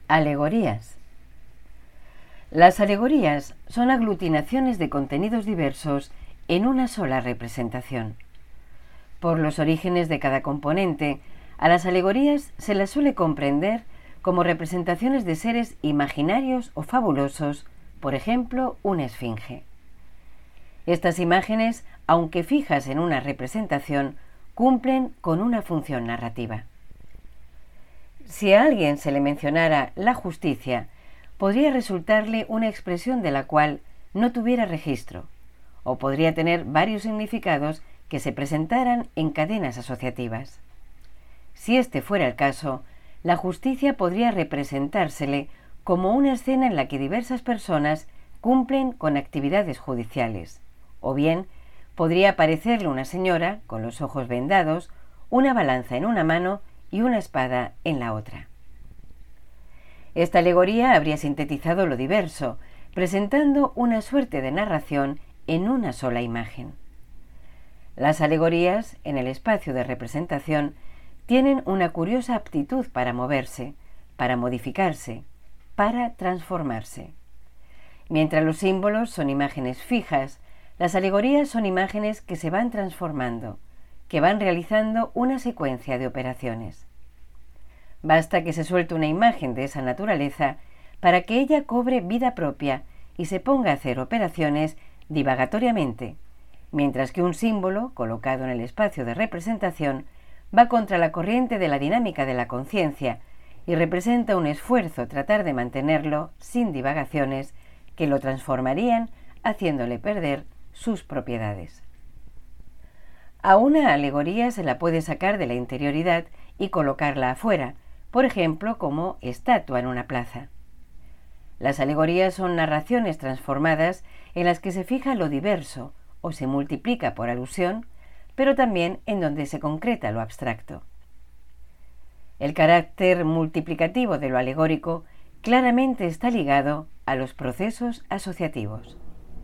Alegorías. Las alegorías son aglutinaciones de contenidos diversos en una sola representación. Por los orígenes de cada componente, a las alegorías se las suele comprender como representaciones de seres imaginarios o fabulosos, por ejemplo, una esfinge. Estas imágenes, aunque fijas en una representación, cumplen con una función narrativa. Si a alguien se le mencionara la justicia, podría resultarle una expresión de la cual no tuviera registro, o podría tener varios significados que se presentaran en cadenas asociativas. Si este fuera el caso, la justicia podría representársele como una escena en la que diversas personas cumplen con actividades judiciales, o bien podría aparecerle una señora con los ojos vendados, una balanza en una mano y una espada en la otra. Esta alegoría habría sintetizado lo diverso, presentando una suerte de narración en una sola imagen. Las alegorías, en el espacio de representación, tienen una curiosa aptitud para moverse, para modificarse, para transformarse. Mientras los símbolos son imágenes fijas, las alegorías son imágenes que se van transformando, que van realizando una secuencia de operaciones. Basta que se suelte una imagen de esa naturaleza para que ella cobre vida propia y se ponga a hacer operaciones divagatoriamente, mientras que un símbolo, colocado en el espacio de representación, va contra la corriente de la dinámica de la conciencia y representa un esfuerzo tratar de mantenerlo sin divagaciones que lo transformarían haciéndole perder sus propiedades. A una alegoría se la puede sacar de la interioridad y colocarla afuera, por ejemplo, como estatua en una plaza. Las alegorías son narraciones transformadas en las que se fija lo diverso o se multiplica por alusión, pero también en donde se concreta lo abstracto. El carácter multiplicativo de lo alegórico claramente está ligado a los procesos asociativos.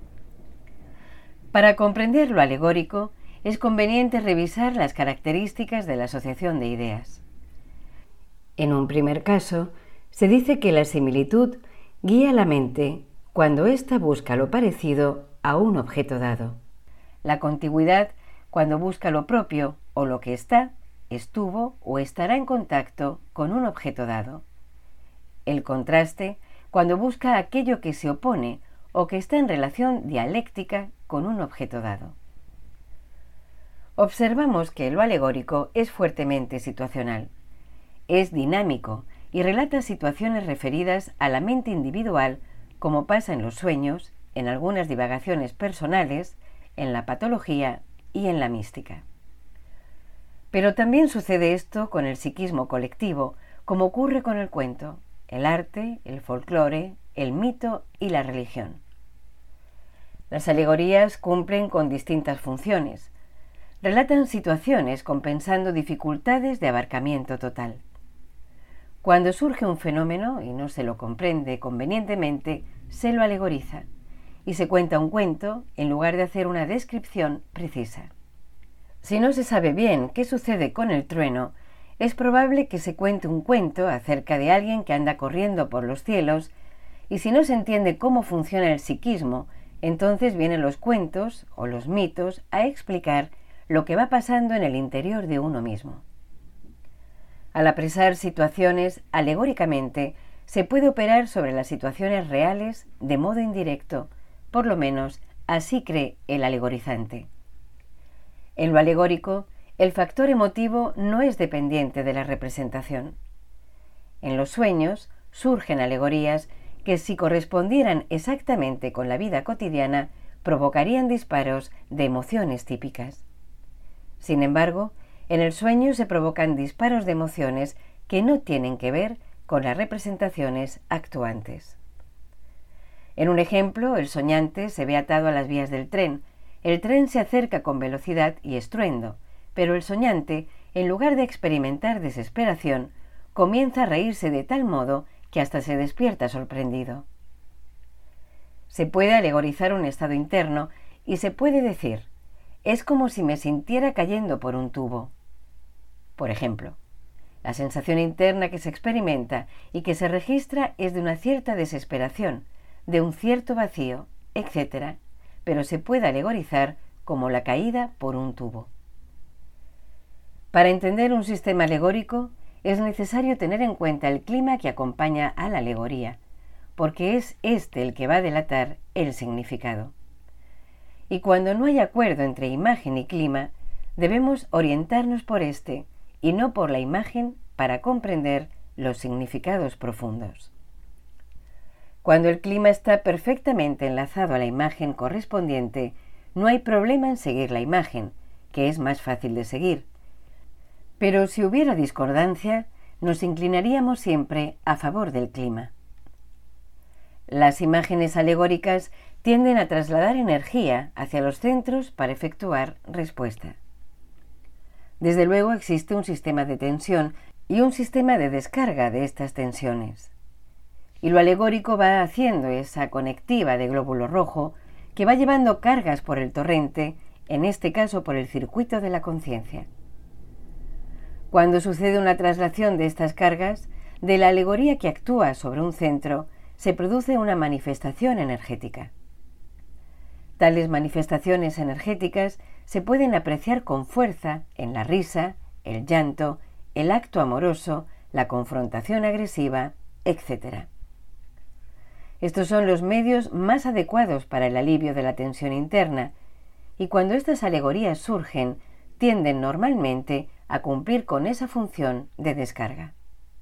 Para comprender lo alegórico, es conveniente revisar las características de la asociación de ideas. En un primer caso, se dice que la similitud guía la mente cuando ésta busca lo parecido a un objeto dado. La contigüidad cuando busca lo propio o lo que está, estuvo o estará en contacto con un objeto dado. El contraste cuando busca aquello que se opone o que está en relación dialéctica con un objeto dado. Observamos que lo alegórico es fuertemente situacional. Es dinámico y relata situaciones referidas a la mente individual, como pasa en los sueños, en algunas divagaciones personales, en la patología y en la mística. Pero también sucede esto con el psiquismo colectivo, como ocurre con el cuento, el arte, el folclore, el mito y la religión. Las alegorías cumplen con distintas funciones. Relatan situaciones compensando dificultades de abarcamiento total. Cuando surge un fenómeno y no se lo comprende convenientemente, se lo alegoriza y se cuenta un cuento en lugar de hacer una descripción precisa. Si no se sabe bien qué sucede con el trueno, es probable que se cuente un cuento acerca de alguien que anda corriendo por los cielos, y si no se entiende cómo funciona el psiquismo, entonces vienen los cuentos o los mitos a explicar lo que va pasando en el interior de uno mismo. Al apresar situaciones alegóricamente, se puede operar sobre las situaciones reales de modo indirecto, por lo menos así cree el alegorizante. En lo alegórico, el factor emotivo no es dependiente de la representación. En los sueños surgen alegorías que, si correspondieran exactamente con la vida cotidiana, provocarían disparos de emociones típicas. Sin embargo, en el sueño se provocan disparos de emociones que no tienen que ver con las representaciones actuantes. En un ejemplo, el soñante se ve atado a las vías del tren. El tren se acerca con velocidad y estruendo, pero el soñante, en lugar de experimentar desesperación, comienza a reírse de tal modo que hasta se despierta sorprendido. Se puede alegorizar un estado interno y se puede decir: es como si me sintiera cayendo por un tubo. Por ejemplo, La sensación interna que se experimenta y que se registra es de una cierta desesperación, de un cierto vacío, etc., pero se puede alegorizar como la caída por un tubo. Para entender un sistema alegórico es necesario tener en cuenta el clima que acompaña a la alegoría, porque es este el que va a delatar el significado. Y cuando no hay acuerdo entre imagen y clima, debemos orientarnos por este y no por la imagen para comprender los significados profundos. Cuando el clima está perfectamente enlazado a la imagen correspondiente, no hay problema en seguir la imagen, que es más fácil de seguir. Pero si hubiera discordancia, nos inclinaríamos siempre a favor del clima. Las imágenes alegóricas tienden a trasladar energía hacia los centros para efectuar respuesta. Desde luego existe un sistema de tensión y un sistema de descarga de estas tensiones. Y lo alegórico va haciendo esa conectiva de glóbulo rojo que va llevando cargas por el torrente, en este caso por el circuito de la conciencia. Cuando sucede una traslación de estas cargas, de la alegoría que actúa sobre un centro, se produce una manifestación energética. Tales manifestaciones energéticas se pueden apreciar con fuerza en la risa, el llanto, el acto amoroso, la confrontación agresiva, etc. Estos son los medios más adecuados para el alivio de la tensión interna, y cuando estas alegorías surgen, tienden normalmente a cumplir con esa función de descarga.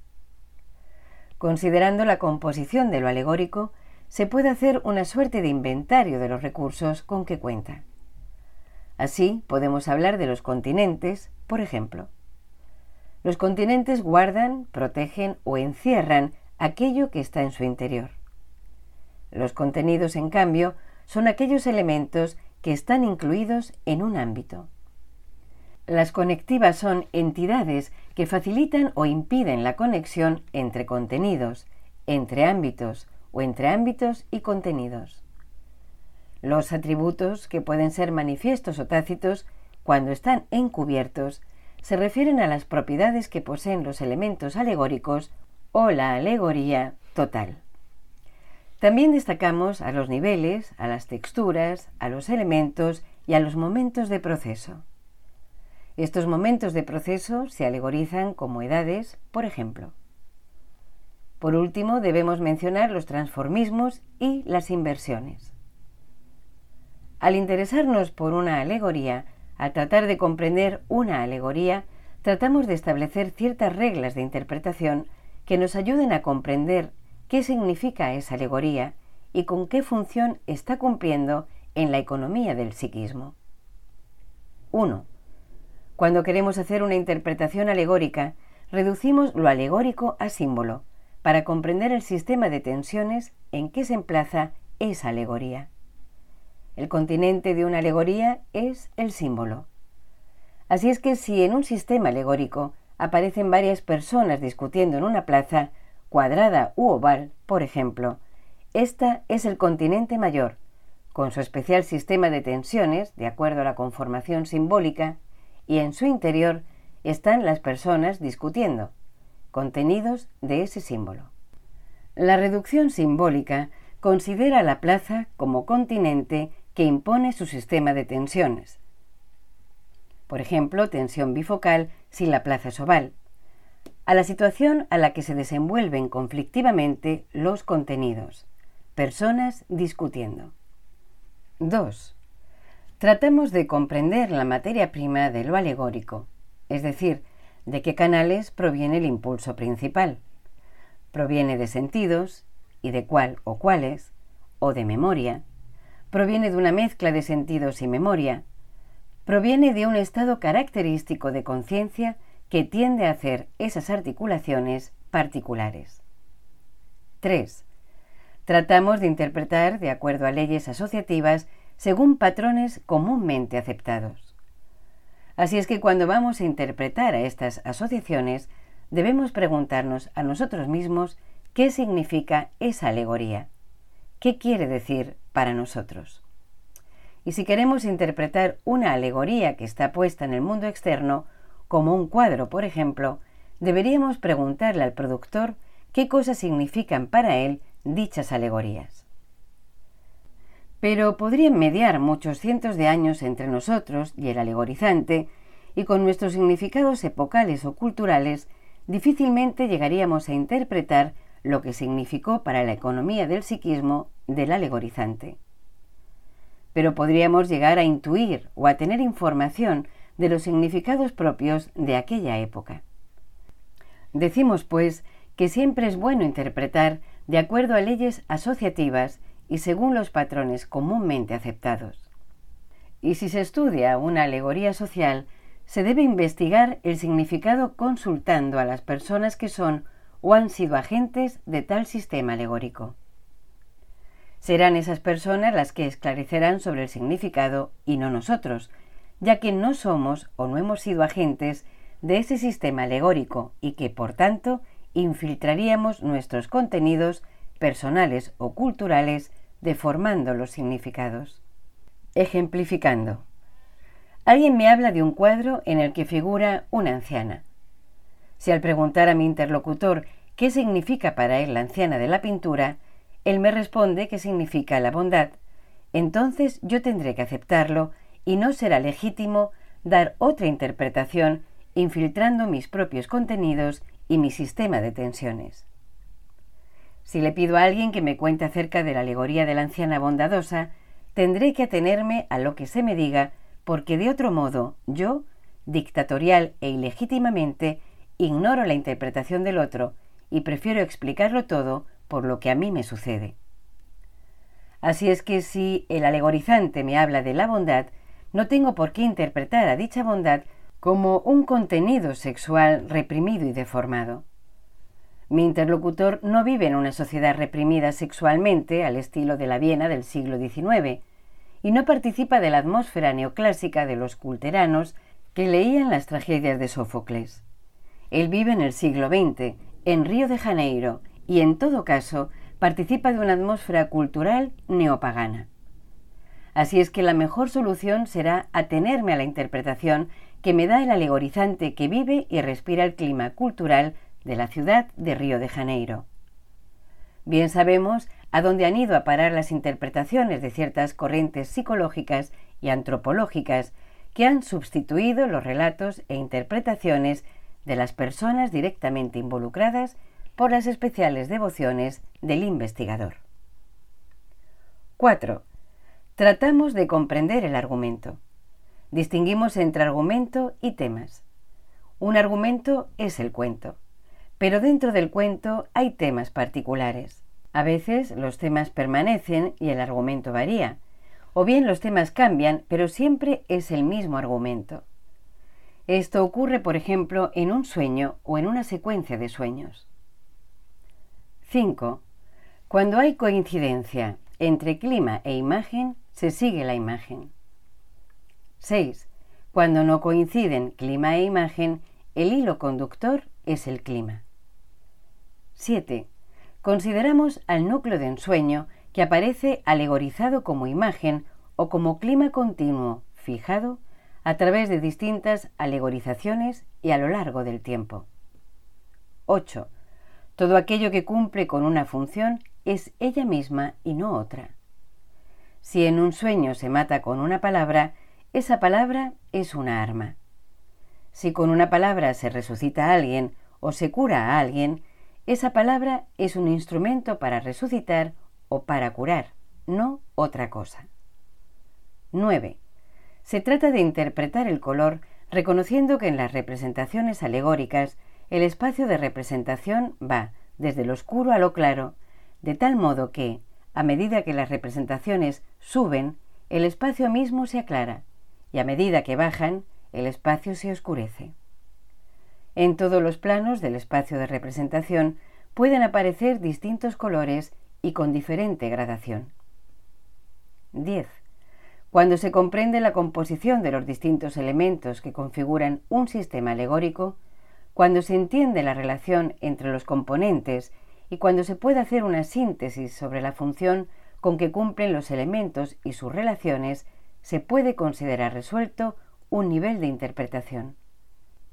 Considerando la composición de lo alegórico, se puede hacer una suerte de inventario de los recursos con que cuenta. Así podemos hablar de los continentes, por ejemplo. Los continentes guardan, protegen o encierran aquello que está en su interior. Los contenidos, en cambio, son aquellos elementos que están incluidos en un ámbito. Las conectivas son entidades que facilitan o impiden la conexión entre contenidos, entre ámbitos o entre ámbitos y contenidos. Los atributos, que pueden ser manifiestos o tácitos, cuando están encubiertos, se refieren a las propiedades que poseen los elementos alegóricos o la alegoría total. También destacamos a los niveles, a las texturas, a los elementos y a los momentos de proceso. Estos momentos de proceso se alegorizan como edades, por ejemplo. Por último, debemos mencionar los transformismos y las inversiones. Al interesarnos por una alegoría, al tratar de comprender una alegoría, tratamos de establecer ciertas reglas de interpretación que nos ayuden a comprender qué significa esa alegoría y con qué función está cumpliendo en la economía del psiquismo. 1. Cuando queremos hacer una interpretación alegórica, reducimos lo alegórico a símbolo, para comprender el sistema de tensiones en que se emplaza esa alegoría. El continente de una alegoría es el símbolo. Así es que si en un sistema alegórico aparecen varias personas discutiendo en una plaza, cuadrada u oval, por ejemplo, esta es el continente mayor, con su especial sistema de tensiones, de acuerdo a la conformación simbólica, y en su interior están las personas discutiendo, contenidos de ese símbolo. La reducción simbólica considera a la plaza como continente que impone su sistema de tensiones. Por ejemplo, tensión bifocal si la plaza es oval, a la situación a la que se desenvuelven conflictivamente los contenidos, personas discutiendo. 2. Tratamos de comprender la materia prima de lo alegórico, es decir, de qué canales proviene el impulso principal. Proviene de sentidos, y de cuál o cuáles, o de memoria. Proviene de una mezcla de sentidos y memoria. Proviene de un estado característico de conciencia que tiende a hacer esas articulaciones particulares. 3. Tratamos de interpretar, de acuerdo a leyes asociativas, según patrones comúnmente aceptados. Así es que cuando vamos a interpretar a estas asociaciones, debemos preguntarnos a nosotros mismos qué significa esa alegoría, qué quiere decir para nosotros. Y si queremos interpretar una alegoría que está puesta en el mundo externo, como un cuadro, por ejemplo, deberíamos preguntarle al productor qué cosas significan para él dichas alegorías. Pero podrían mediar muchos cientos de años entre nosotros y el alegorizante, y con nuestros significados epocales o culturales difícilmente llegaríamos a interpretar lo que significó para la economía del psiquismo del alegorizante. Pero podríamos llegar a intuir o a tener información de los significados propios de aquella época. Decimos, pues, que siempre es bueno interpretar de acuerdo a leyes asociativas y según los patrones comúnmente aceptados. Y si se estudia una alegoría social, se debe investigar el significado consultando a las personas que son o han sido agentes de tal sistema alegórico. Serán esas personas las que esclarecerán sobre el significado y no nosotros, ya que no somos o no hemos sido agentes de ese sistema alegórico y que, por tanto, infiltraríamos nuestros contenidos personales o culturales deformando los significados. Ejemplificando. Alguien me habla de un cuadro en el que figura una anciana. Si al preguntar a mi interlocutor qué significa para él la anciana de la pintura, él me responde que significa la bondad, entonces yo tendré que aceptarlo y no será legítimo dar otra interpretación infiltrando mis propios contenidos y mi sistema de tensiones. Si le pido a alguien que me cuente acerca de la alegoría de la anciana bondadosa, tendré que atenerme a lo que se me diga, porque de otro modo yo, dictatorial e ilegítimamente, ignoro la interpretación del otro y prefiero explicarlo todo por lo que a mí me sucede. Así es que si el alegorizante me habla de la bondad, no tengo por qué interpretar a dicha bondad como un contenido sexual reprimido y deformado. Mi interlocutor no vive en una sociedad reprimida sexualmente al estilo de la Viena del siglo XIX y no participa de la atmósfera neoclásica de los culteranos que leían las tragedias de Sófocles. Él vive en el siglo XX, en Río de Janeiro, y en todo caso participa de una atmósfera cultural neopagana. Así es que la mejor solución será atenerme a la interpretación que me da el alegorizante que vive y respira el clima cultural de la ciudad de Río de Janeiro. Bien sabemos a dónde han ido a parar las interpretaciones de ciertas corrientes psicológicas y antropológicas que han sustituido los relatos e interpretaciones de las personas directamente involucradas por las especiales devociones del investigador. 4. Tratamos de comprender el argumento. Distinguimos entre argumento y temas. Un argumento es el cuento, pero dentro del cuento hay temas particulares. A veces los temas permanecen y el argumento varía, o bien los temas cambian, pero siempre es el mismo argumento. Esto ocurre, por ejemplo, en un sueño o en una secuencia de sueños. 5. Cuando hay coincidencia entre clima e imagen, se sigue la imagen. 6. Cuando no coinciden clima e imagen, el hilo conductor es el clima. 7. Consideramos al núcleo de ensueño que aparece alegorizado como imagen o como clima continuo, fijado, a través de distintas alegorizaciones y a lo largo del tiempo. 8. Todo aquello que cumple con una función es ella misma y no otra. Si en un sueño se mata con una palabra, esa palabra es una arma. Si con una palabra se resucita a alguien o se cura a alguien, esa palabra es un instrumento para resucitar o para curar, no otra cosa. 9. Se trata de interpretar el color reconociendo que en las representaciones alegóricas el espacio de representación va desde lo oscuro a lo claro, de tal modo que, a medida que las representaciones suben, el espacio mismo se aclara, y a medida que bajan, el espacio se oscurece. En todos los planos del espacio de representación pueden aparecer distintos colores y con diferente gradación. 10. Cuando se comprende la composición de los distintos elementos que configuran un sistema alegórico, cuando se entiende la relación entre los componentes y cuando se puede hacer una síntesis sobre la función con que cumplen los elementos y sus relaciones, se puede considerar resuelto un nivel de interpretación.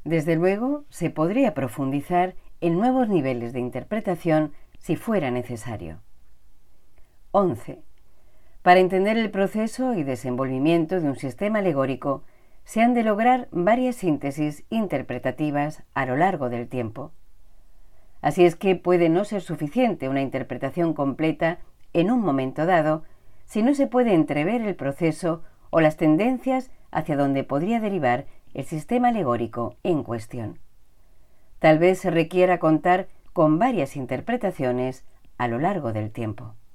Desde luego, se podría profundizar en nuevos niveles de interpretación si fuera necesario. 11. Para entender el proceso y desenvolvimiento de un sistema alegórico, se han de lograr varias síntesis interpretativas a lo largo del tiempo. Así es que puede no ser suficiente una interpretación completa en un momento dado si no se puede entrever el proceso o las tendencias hacia donde podría derivar el sistema alegórico en cuestión. Tal vez se requiera contar con varias interpretaciones a lo largo del tiempo.